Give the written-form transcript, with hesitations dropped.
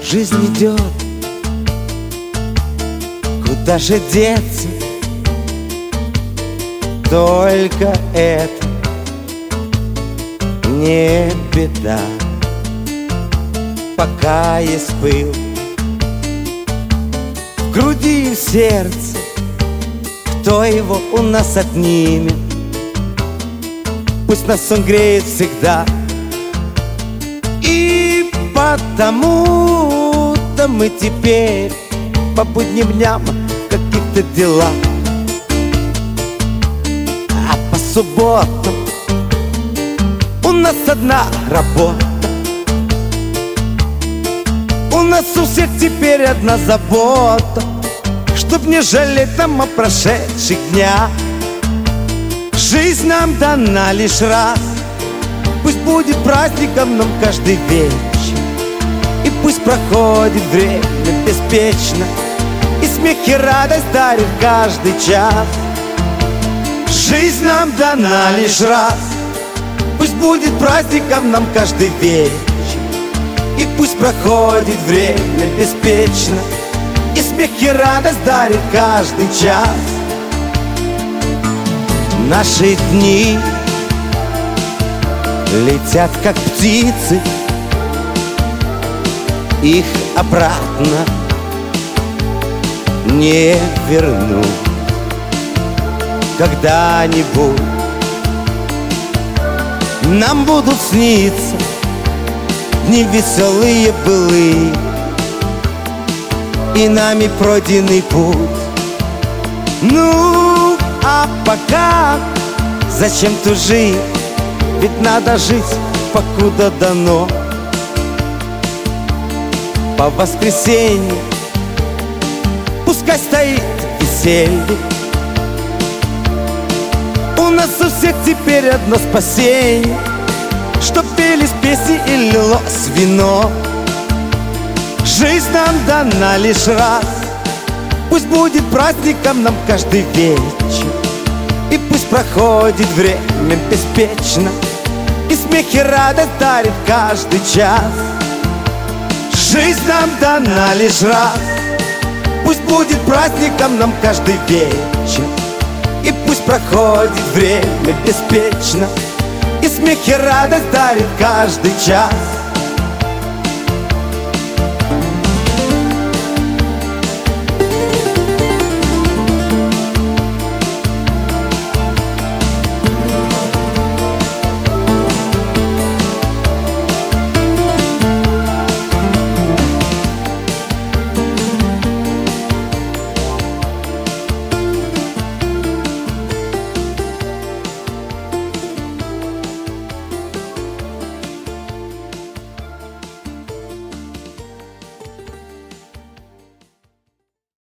Жизнь идет, куда же деться? Только это не беда. Пока есть пыл в груди и в сердце, кто его у нас отнимет? Пусть нас он греет всегда. И потому-то мы теперь по будним дням в каких-то делах, а по субботам у нас одна работа. У нас у всех теперь одна забота, чтоб не жалеть нам о прошедших днях. Жизнь нам дана лишь раз, пусть будет праздником нам каждый вечер, и пусть проходит время беспечно, и смех и радость дарит каждый час. Жизнь нам дана лишь раз, пусть будет праздником нам каждый вечер, и пусть проходит время беспечно, и смех и радость дарит каждый час. Наши дни летят, как птицы, их обратно не верну. Когда-нибудь нам будут сниться дни веселые былые, и нами пройденный путь. Ну, а пока зачем тужить? Ведь надо жить, покуда дано. По воскресенье пускай стоит веселье. У нас у всех теперь одно спасение, чтоб пелись песни и лилось вино. Жизнь нам дана лишь раз, пусть будет праздником нам каждый вечер, и пусть проходит время беспечно, и смех и радость дарит каждый час. Жизнь нам дана лишь раз, пусть будет праздником нам каждый вечер, и пусть проходит время беспечно, и смех и радость дарит каждый час.